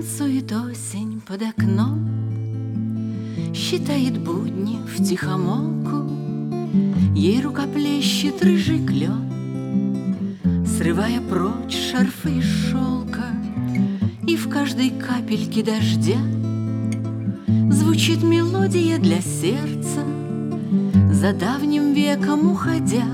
Танцует осень под окном, считает будни втихомолку. Ей рука плещет рыжий клен, срывая прочь шарфы из шелка. И в каждой капельке дождя звучит мелодия для сердца, за давним веком уходя.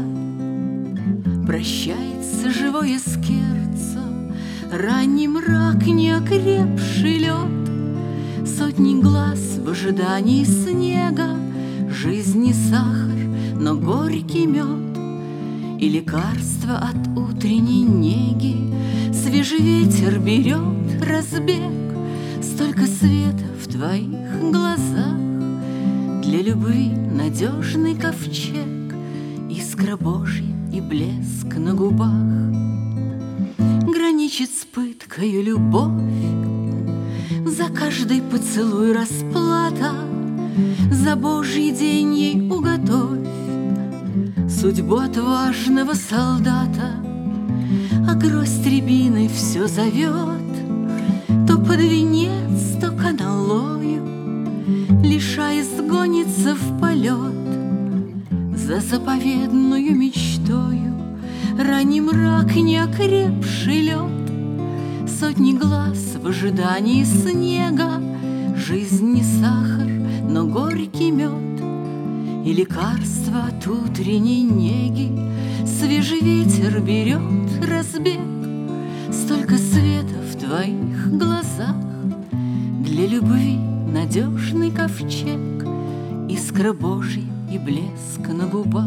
Прощается живое скерцо, ранний мрак, неокрепший лед, сотни глаз в ожидании снега, жизни сахар, но горький мед. И лекарство от утренней неги свежий ветер берет разбег. Столько света в твоих глазах, для любви надежный ковчег, искра Божья и блеск на губах. Граничит с пыткою любовь, за каждый поцелуй расплата, за Божий день ей уготовь судьбу отважного солдата. А гроздь рябины все зовет, то под венец, то каналою, лишая сгонится в полет за заповедную мечтою. Ранний мрак, неокрепший лед, сотни глаз в ожидании снега, жизнь не сахар, но горький мед. И лекарство от утренней неги свежий ветер берет разбег. Столько света в твоих глазах, для любви надежный ковчег, искра Божья и блеск на губах.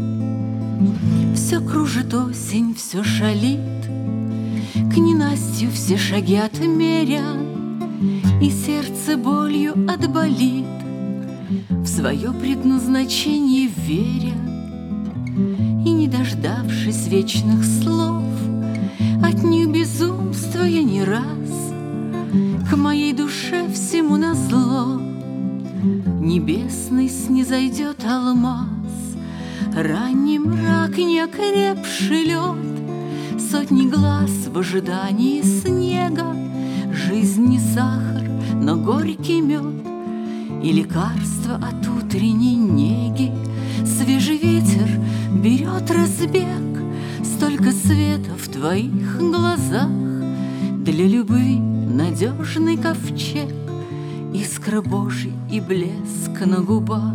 Все кружит осень, все шалит, к ненастью все шаги отмеря, и сердце болью отболит, в свое предназначение веря. И не дождавшись вечных слов, от них безумствуя не раз, к моей душе всему назло небесный снизойдет алмаз. Ранний мрак, неокрепший лед, сотни глаз в ожидании снега, жизнь не сахар, но горький мед. И лекарство от утренней неги свежий ветер берет разбег. Столько света в твоих глазах, для любви надежный ковчег, искра Божья и блеск на губах.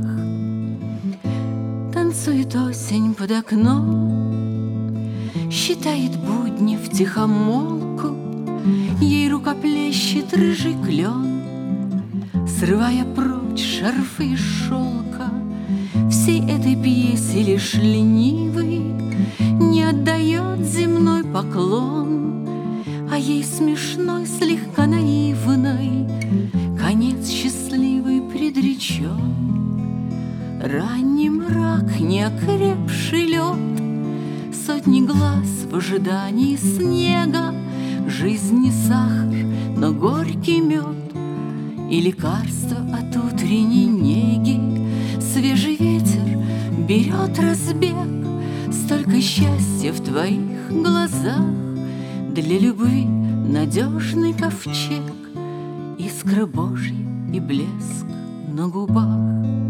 Танцует осень под окном, считает будни втихомолку. Ей рука плещет рыжий клен, срывая прочь шарфы из шелка. Всей этой пьесе лишь ленивый не отдает земной поклон, а ей смешной, слегка наивный конец счастливый предречен. Ранний мрак, неокрепший лед, сотни глаз в ожидании снега, жизнь не сахар, но горький мед. И лекарство от утренней неги свежий ветер берет разбег. Столько счастья в твоих глазах, для любви надежный ковчег, искра Божья и блеск на губах.